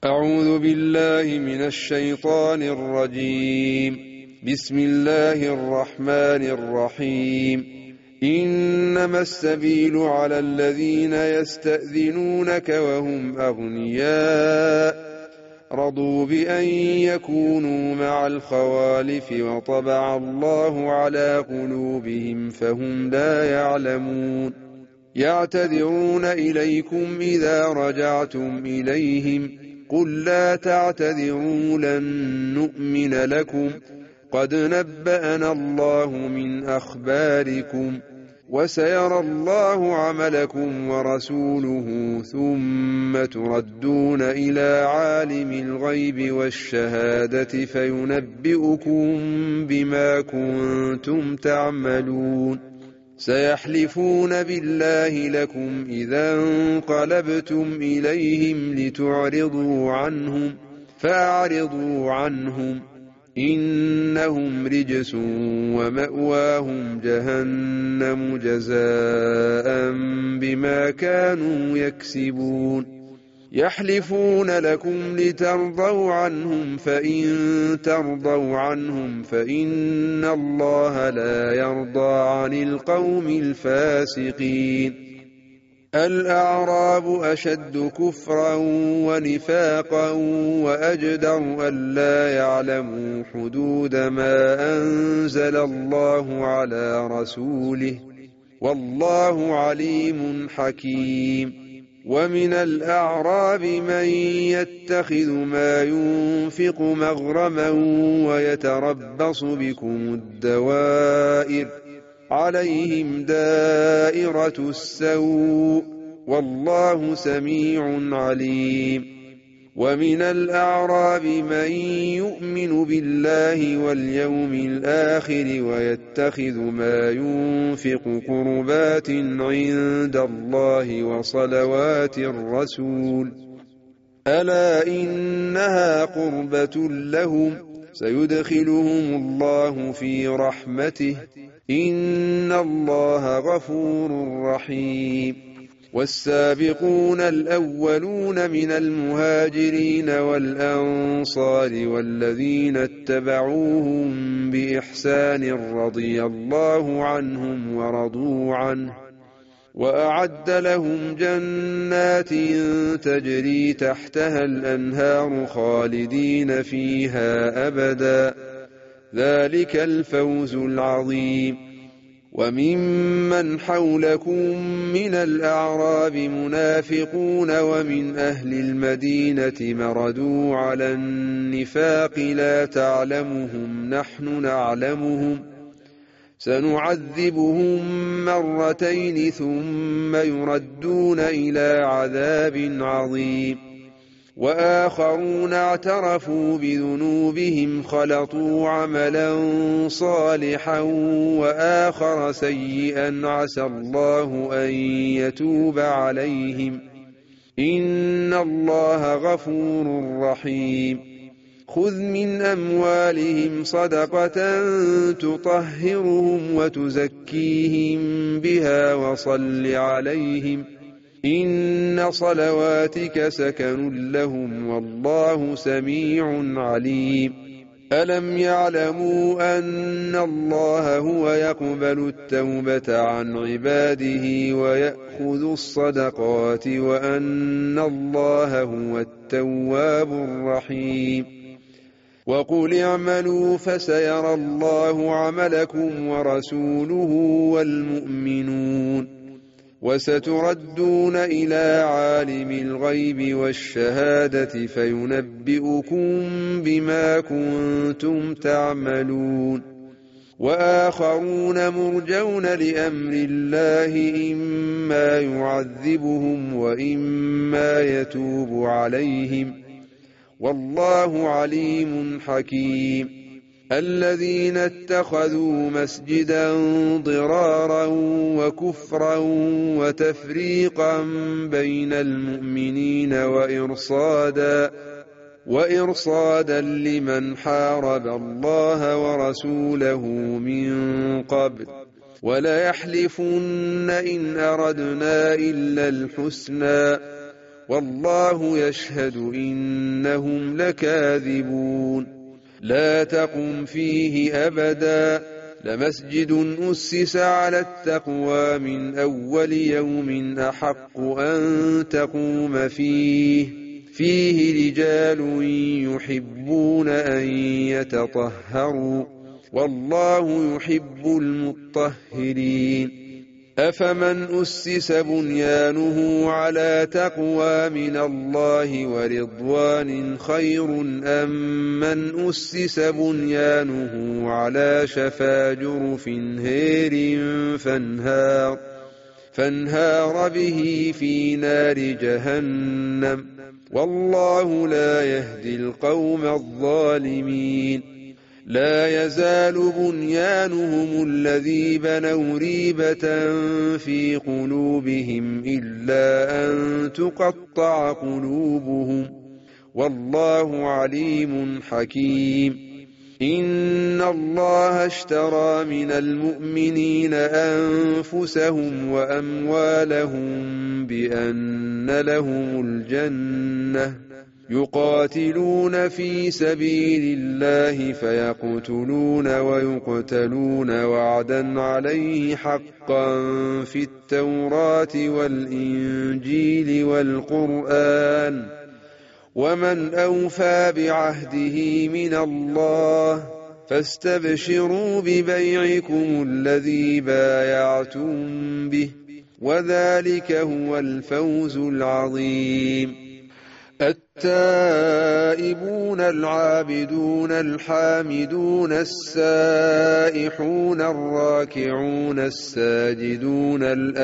أعوذ بالله من الشيطان الرجيم. بسم الله الرحمن الرحيم. إنما السبيل على الذين يستأذنونك وهم أغنياء رضوا بأن يكونوا مع الخوالف وطبع الله على قلوبهم فهم لا يعلمون. يعتذرون إليكم إذا رجعتم إليهم قل لا تعتذروا لن نؤمن لكم قد نبأنا الله من أخباركم وسيرى الله عملكم ورسوله ثم تردون إلى عالم الغيب والشهادة فينبئكم بما كنتم تعملون. سيحلفون بالله لكم إذا انقلبتم إليهم لتعرضوا عنهم فأعرضوا عنهم إنهم رجس ومأواهم جهنم جزاء بما كانوا يكسبون. يحلفون لكم لترضوا عنهم فإن ترضوا عنهم فإن الله لا يرضى عن القوم الفاسقين. الأعراب أشد كفرا ونفاقا وأجدر ألا يعلموا حدود ما أنزل الله على رسوله والله عليم حكيم. ومن الأعراب من يتخذ ما ينفق مغرما ويتربص بكم الدوائر عليهم دائرة السوء والله سميع عليم. ومن الأعراب من يؤمن بالله واليوم الآخر ويتخذ ما ينفق قربات عند الله وصلوات الرسول ألا إنها قربة لهم سيدخلهم الله في رحمته إن الله غفور رحيم. والسابقون الأولون من المهاجرين والأنصار والذين اتبعوهم بإحسان رضي الله عنهم ورضوا عنه وأعد لهم جنات تجري تحتها الأنهار خالدين فيها أبدا ذلك الفوز العظيم. وممن حولكم من الأعراب منافقون ومن أهل المدينة مردوا على النفاق لا تعلمهم نحن نعلمهم سنعذبهم مرتين ثم يردون إلى عذاب عظيم. وآخرون اعترفوا بذنوبهم خلطوا عملا صالحا وآخر سيئا عسى الله أن يتوب عليهم إن الله غفور رحيم. خذ من أموالهم صدقة تطهرهم وتزكيهم بها وصل عليهم إن صلواتك سكن لهم والله سميع عليم. ألم يعلموا أن الله هو يقبل التوبة عن عباده ويأخذ الصدقات وأن الله هو التواب الرحيم. وقل اعملوا فسيرى الله عملكم ورسوله والمؤمنون وستردون إلى عالم الغيب والشهادة فينبئكم بما كنتم تعملون. وآخرون مرجون لأمر الله إما يعذبهم وإما يتوب عليهم والله عليم حكيم. الذين اتخذوا مسجدا ضرارا وكفرا وتفريقا بين المؤمنين وإرصادا لمن حارب الله ورسوله من قبل وليحلفن إن أردنا إلا الحسنى والله يشهد إنهم لكاذبون لا تقم فيه أبدا لمسجد أسس على التقوى من أول يوم أحق أن تقوم فيه رجال يحبون أن يتطهروا والله يحب المطهرين أفمن أسس بنيانه على تقوى من الله ورضوان خير أم من أسس بنيانه على شفا جرف هير فانهار به في نار جهنم والله لا يهدي القوم الظالمين لا يزال بنيانهم الذي بنوا ريبة في قلوبهم إلا أن تقطع قلوبهم والله عليم حكيم إن الله اشترى من المؤمنين أنفسهم وأموالهم بأن لهم الجنة يقاتلون في سبيل الله فيقتلون ويقتلون وعدا عليه حقا في التوراة والإنجيل والقرآن ومن أوفى بعهده من الله فاستبشروا ببيعكم الذي بايعتم به وذلك هو الفوز العظيم التائبون العابدون الحامدون السائحون الراكعون الساجدون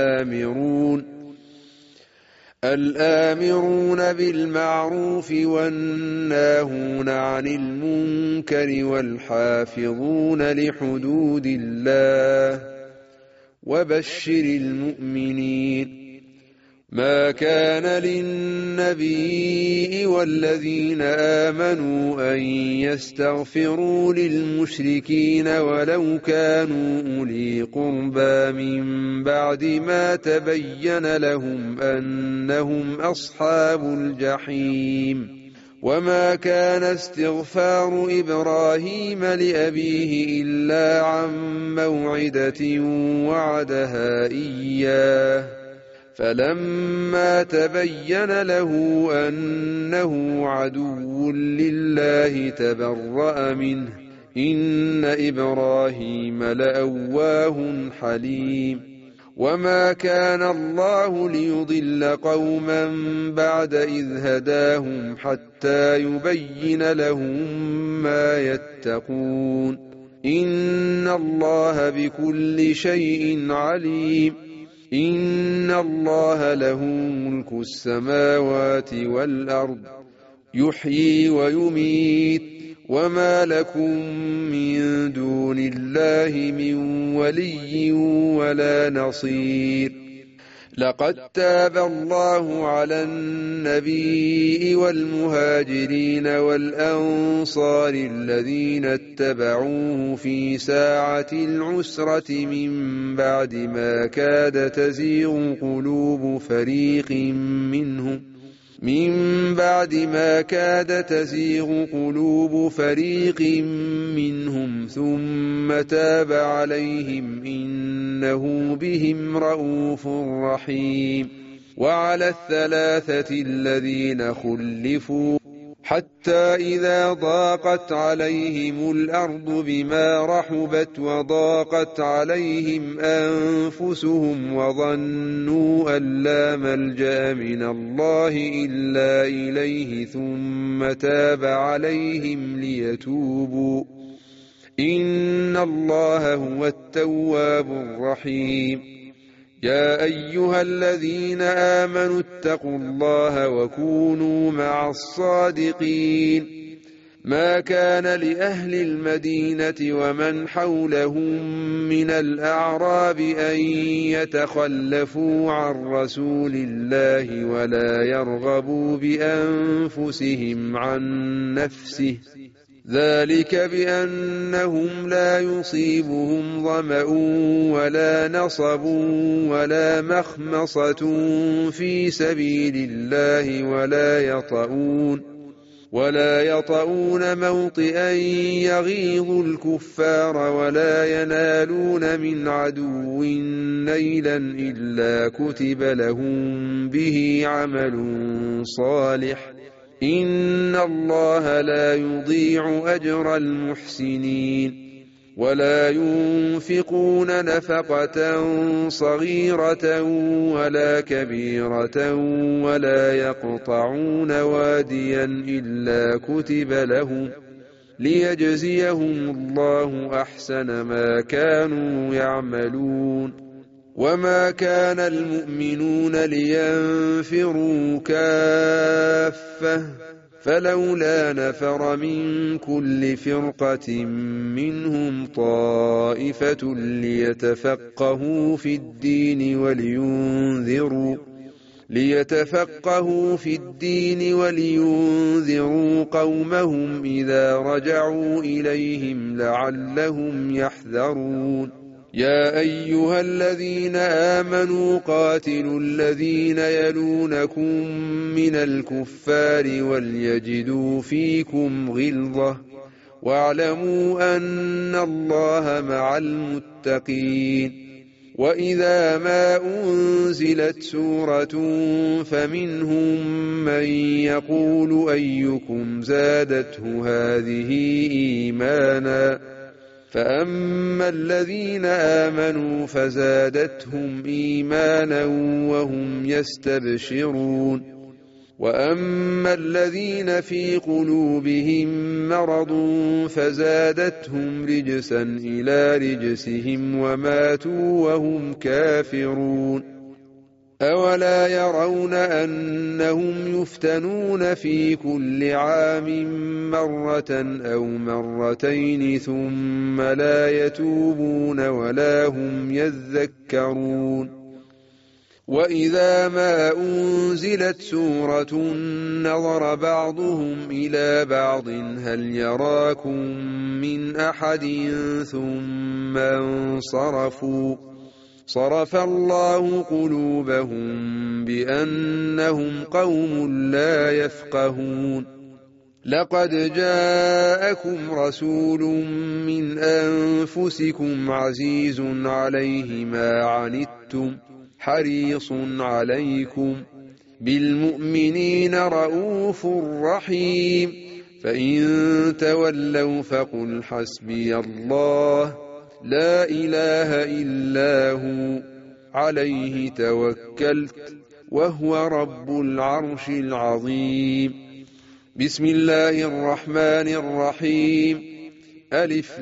الآمرون بالمعروف والناهون عن المنكر والحافظون لحدود الله وبشر المؤمنين ما كان للنبي والذين آمنوا أن يستغفروا للمشركين ولو كانوا أولي قربى من بعد ما تبين لهم أنهم أصحاب الجحيم وما كان استغفار إبراهيم لأبيه إلا عن موعدة وعدها إياه فلما تبين له أنه عدو لله تبرأ منه إن إبراهيم لأواه حليم وما كان الله ليضل قوما بعد إذ هداهم حتى يبين لهم ما يتقون إن الله بكل شيء عليم إن الله له ملك السماوات والأرض يحيي ويميت وما لكم من دون الله من ولي ولا نصير لقد تاب الله على النبي والمهاجرين والأنصار الذين اتبعوه في ساعة العسرة من بعد ما كاد تزيغ قلوب فريق منهم ثم تاب عليهم إنه بهم رءوف رحيم وعلى الثلاثة الذين خلفوا حتى إذا ضاقت عليهم الأرض بما رحبت وضاقت عليهم أنفسهم وظنوا أن لا ملجأ من الله إلا إليه ثم تاب عليهم ليتوبوا إن الله هو التواب الرحيم يا أيها الذين آمنوا اتقوا الله وكونوا مع الصادقين ما كان لأهل المدينة ومن حولهم من الأعراب أن يتخلفوا عن رسول الله ولا يرغبوا بأنفسهم عن نفسه ذلك بأنهم لا يصيبهم ظمأ ولا نصب ولا مخمصة في سبيل الله ولا يطؤون موطئا يغيظ الكفار ولا ينالون من عدو نيلا إلا كتب لهم به عمل صالح إن الله لا يضيع أجر المحسنين ولا ينفقون نفقة صغيرة ولا كبيرة ولا يقطعون واديا إلا كتب لهم ليجزيهم الله أحسن ما كانوا يعملون وما كان المؤمنون لينفروا كافة فلولا نفر من كل فرقة منهم طائفة ليتفقهوا في الدين ولينذروا قومهم إذا رجعوا إليهم لعلهم يحذرون يا أيها الذين آمنوا قاتلوا الذين يلونكم من الكفار وليجدوا فيكم غلظة واعلموا أن الله مع المتقين وإذا ما أنزلت سورة فمنهم من يقول أيكم زادته هذه إيمانا فأما الذين آمنوا فزادتهم إيمانا وهم يستبشرون وأما الذين في قلوبهم مرض فزادتهم رجسا إلى رجسهم وماتوا وهم كافرون أولا يرون أنهم يفتنون في كل عام مرة أو مرتين ثم لا يتوبون ولا هم يذكرون وإذا ما أنزلت سورة نظر بعضهم إلى بعض هل يراكم من أحد ثم انصرفوا صرف الله قلوبهم بأنهم قوم لا يفقهون لقد جاءكم رسول من أنفسكم عزيز عليه ما عنتم حريص عليكم بالمؤمنين رؤوف رحيم فإن تولوا فقل حسبي الله لا إله إلا هو عليه توكلت وهو رب العرش العظيم بسم الله الرحمن الرحيم ألف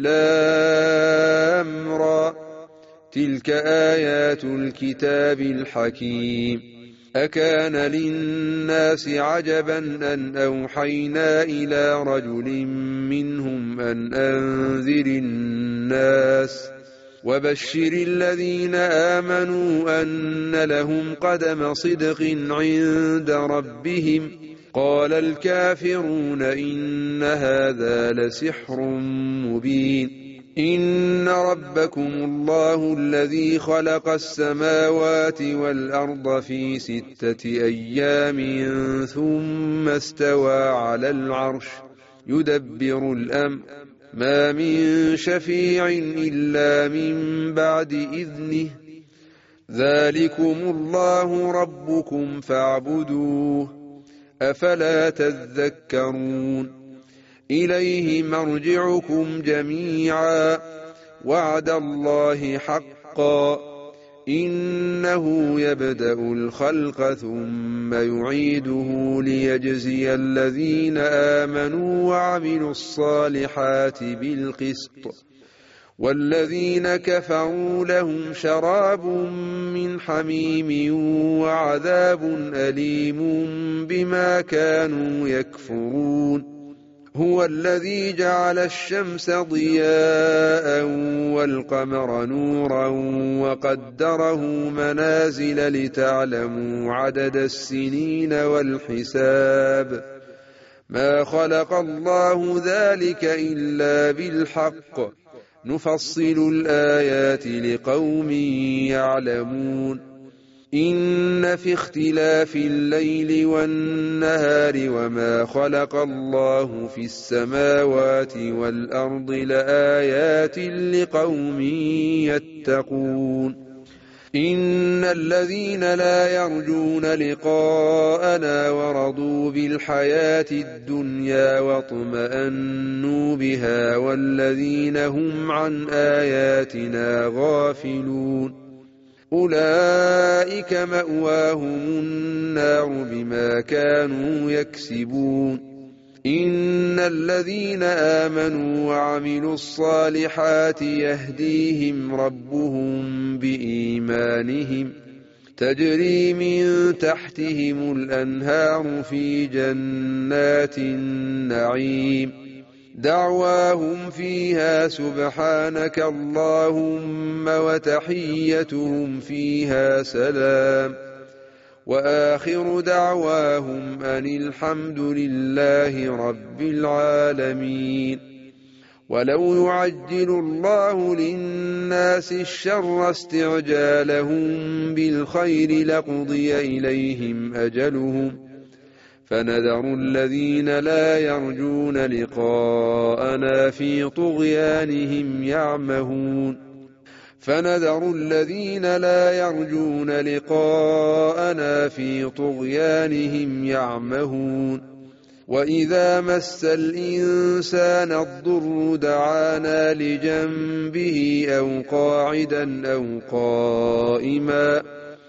لام را تلك آيات الكتاب الحكيم أكان للناس عجبا أن أوحينا إلى رجل منهم أن أنذر الناس وبشر الذين آمنوا أن لهم قدم صدق عند ربهم قال الكافرون إن هذا لسحر مبين إن ربكم الله الذي خلق السماوات والأرض في 6 أيام ثم استوى على العرش يدبر الأمر ما من شفيع إلا من بعد إذنه ذلكم الله ربكم فاعبدوه أفلا تذكرون إليه مرجعكم جميعا وعد الله حقا إنه يبدأ الخلق ثم يعيده ليجزي الذين آمنوا وعملوا الصالحات بالقسط والذين كفروا لهم شراب من حميم وعذاب أليم بما كانوا يكفرون هو الذي جعل الشمس ضياء والقمر نورا وقدره منازل لتعلموا عدد السنين والحساب ما خلق الله ذلك إلا بالحق نفصل الآيات لقوم يعلمون إن في اختلاف الليل والنهار وما خلق الله في السماوات والأرض لآيات لقوم يتقون إن الذين لا يرجون لقاءنا ورضوا بالحياة الدنيا واطمأنوا بها والذين هم عن آياتنا غافلون أولئك مأواهم النار بما كانوا يكسبون إن الذين آمنوا وعملوا الصالحات يهديهم ربهم بإيمانهم تجري من تحتهم الأنهار في جنات النعيم دعواهم فيها سبحانك اللهم وتحيتهم فيها سلام وآخر دعواهم أن الحمد لله رب العالمين ولو يعجل الله للناس الشر استعجالهم بالخير لقضي إليهم أجلهم فنذر الذين لا يرجون لقاءنا في طغيانهم يعمهون فنذر الذين لا يرجون لقاءنا في طغيانهم يعمهون وإذا مس الإنسان الضر دعانا لجنبه أو قاعدا أو قائما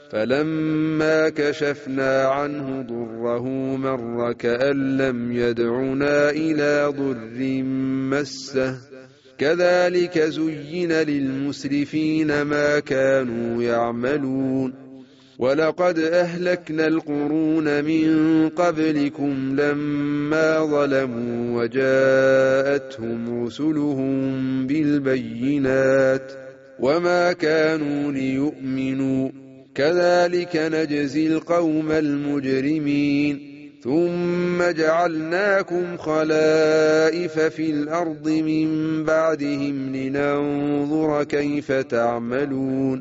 فلما كشفنا عنه ضره مر كأن لم يدعنا إلى ضر مسه كذلك زين للمسرفين ما كانوا يعملون ولقد أهلكنا القرون من قبلكم لما ظلموا وجاءتهم رسلهم بالبينات وما كانوا ليؤمنوا كذلك نجزي القوم المجرمين ثم جعلناكم خلائف في الأرض من بعدهم لننظر كيف تعملون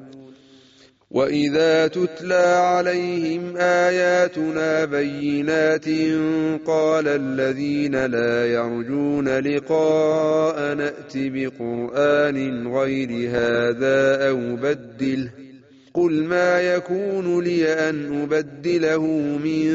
وإذا تتلى عليهم آياتنا بينات قال الذين لا يرجون لقاء نأت بقرآن غير هذا أو بدله قل ما يكون لي أن أبدله من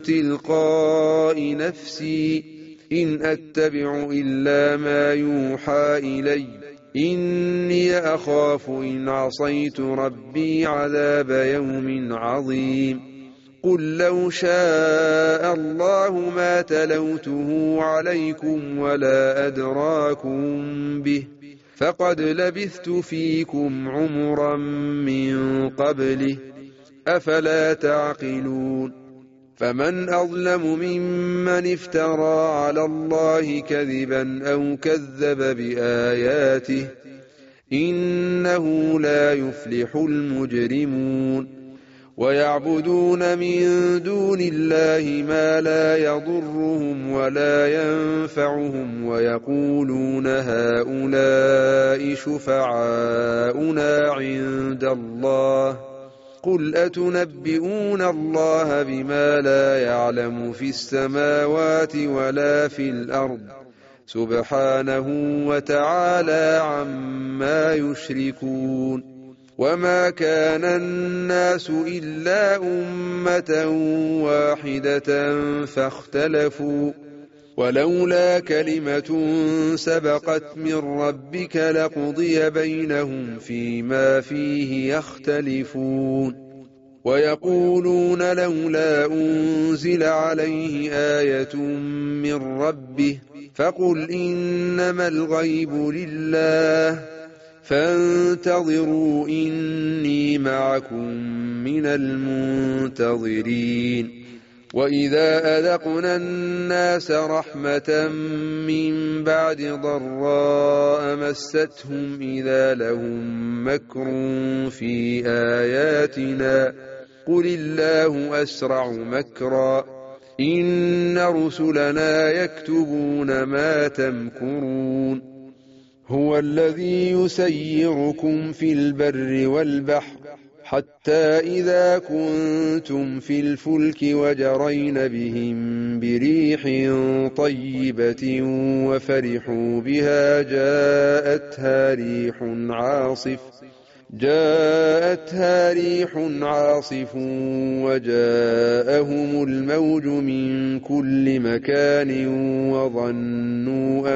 تلقاء نفسي إن أتبع إلا ما يوحى إلي إني أخاف إن عصيت ربي عذاب يوم عظيم قل لو شاء الله ما تلوته عليكم ولا أدراكم به فقد لبثت فيكم عمرا من قبله أفلا تعقلون فمن أظلم ممن افترى على الله كذبا أو كذب بآياته إنه لا يفلح المجرمون ويعبدون من دون الله ما لا يضرهم ولا ينفعهم ويقولون هؤلاء شفعاؤنا عند الله قل أتنبئون الله بما لا يعلم في السماوات ولا في الأرض سبحانه وتعالى عما يشركون وما كان الناس إلا أمة واحدة فاختلفوا ولولا كلمة سبقت من ربك لقضي بينهم فيما فيه يختلفون ويقولون لولا أنزل عليه آية من ربه فقل إنما الغيب لله فانتظروا إني معكم من المنتظرين وإذا أذقنا الناس رحمة من بعد ضراء مستهم إذا لهم مكر في آياتنا قل الله أسرع مكرا إن رسلنا يكتبون ما تمكرون هو الذي يسيركم في البر والبحر حتى إذا كنتم في الفلك وجرين بهم بريح طيبة وفرحوا بها جاءتها ريح عاصف وجاءهم الموج من كل مكان وظنوا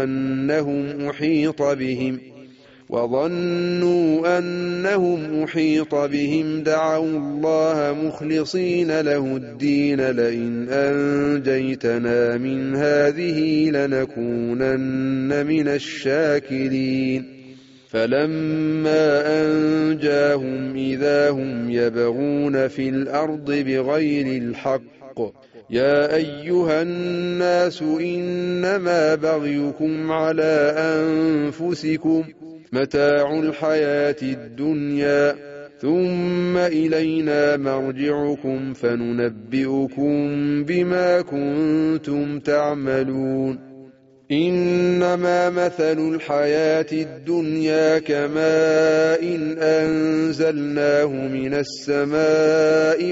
أنهم أحيط بهم دعوا الله مخلصين له الدين لئن أنجيتنا من هذه لنكونن من الشاكرين فلما أنجاهم إذا هم يبغون في الأرض بغير الحق يا أيها الناس إنما بغيكم على أنفسكم متاع الحياة الدنيا ثم إلينا مرجعكم فننبئكم بما كنتم تعملون إنما مثل الحياة الدنيا كماء أنزلناه من السماء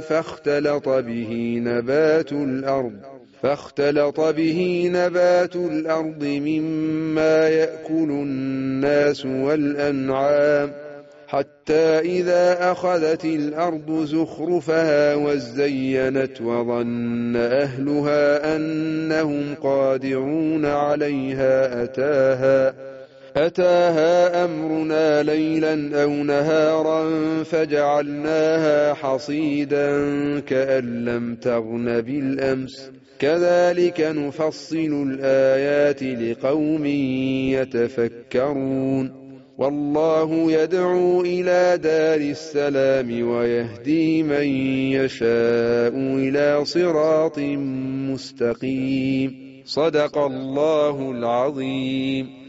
فاختلط به نبات الأرض مما يأكل الناس والأنعام حتى إذا أخذت الأرض زخرفها وزينت وظن أهلها أنهم قادرون عليها أتاها أمرنا ليلا أو نهارا فجعلناها حصيدا كأن لم تغن بالأمس كذلك نفصل الآيات لقوم يتفكرون والله يدعو إلى دار السلام ويهدي من يشاء إلى صراط مستقيم صدق الله العظيم.